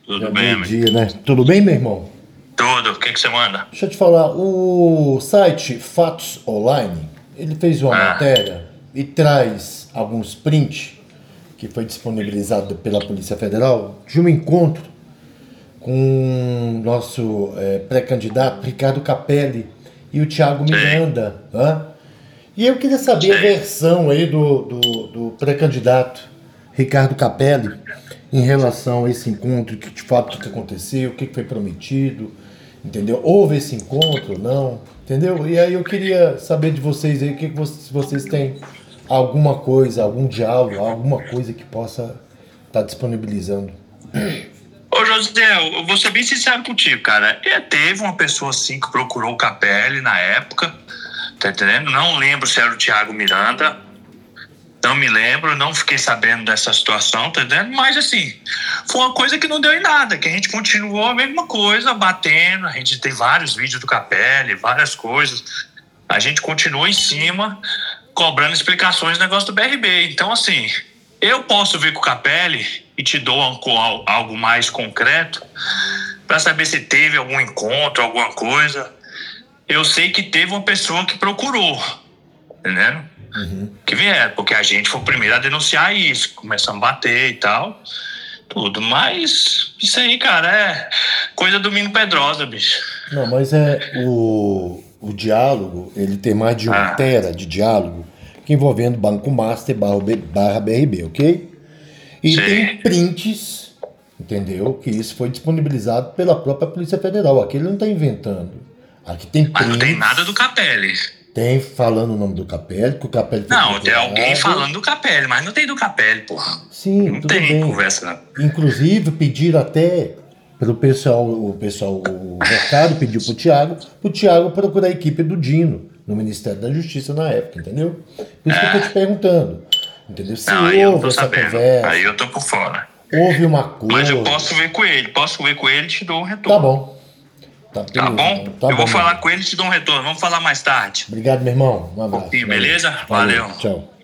Tudo Já bem, meio-dia, né? Tudo bem, meu irmão? Tudo. O que você manda? Deixa eu te falar, o site Fatos Online, ele fez uma Ah, matéria e traz alguns prints que foi disponibilizado pela Polícia Federal de um encontro com o nosso pré-candidato Ricardo Capelli e o Thiago sei, Miranda, né? E eu queria saber a sei. versão aí do pré-candidato Ricardo Capelli em relação a esse encontro, que de fato o que aconteceu, o que foi prometido, entendeu? Houve esse encontro, não, entendeu? E aí eu queria saber de vocês aí, se vocês têm alguma coisa, algum diálogo, alguma coisa que possa estar disponibilizando. Ô, José, eu vou ser bem sincero contigo, cara. Teve uma pessoa, assim, que procurou o Capelli na época, tá entendendo? Não lembro se era o Thiago Miranda, não me lembro, não fiquei sabendo dessa situação, tá entendendo? Mas, assim, foi uma coisa que não deu em nada, que a gente continuou a mesma coisa, batendo, a gente tem vários vídeos do Capelli, várias coisas, a gente continua em cima, cobrando explicações do negócio do BRB. Então, assim, eu posso ver com o Capelli e te dou algo mais concreto para saber se teve algum encontro, alguma coisa. Eu sei que teve uma pessoa que procurou, entendeu? Que vieram, porque a gente foi o primeiro a denunciar isso, começamos a bater e tal, tudo. Mas isso aí, cara, é coisa do Mino Pedrosa, bicho. Não, mas o diálogo, ele tem mais de um Ah, tera de diálogo que envolvendo Banco Master barra BRB, ok? E tem sei. prints, entendeu? Que isso foi disponibilizado pela própria Polícia Federal. Aqui ele não está inventando. Aqui tem Mas não tem nada do prints, Capelli. tem falando o nome do Capelli, que o Capelli foi Não, tem alguém procurado. falando do Capelli, mas não tem do Capelli, porra. Sim, Não tudo tem bem. conversa, não. Inclusive pediram até pelo pessoal, o recado pediu pro Thiago procurar a equipe do Dino no Ministério da Justiça na época, entendeu? Por isso que eu tô te É, perguntando, entendeu? Se não, aí eu não houve tô essa sabendo. Aí conversa, eu tô por fora. houve um Mas eu acordo, posso ver com ele e te dou um tá retorno. bom, tá Tá beleza, bom? então, tá Eu bom, vou meu falar irmão. com ele e te dou um retorno. Vamos falar mais tarde. Obrigado, meu irmão, um Um abraço, pouquinho, valeu, beleza? valeu, Valeu. tchau.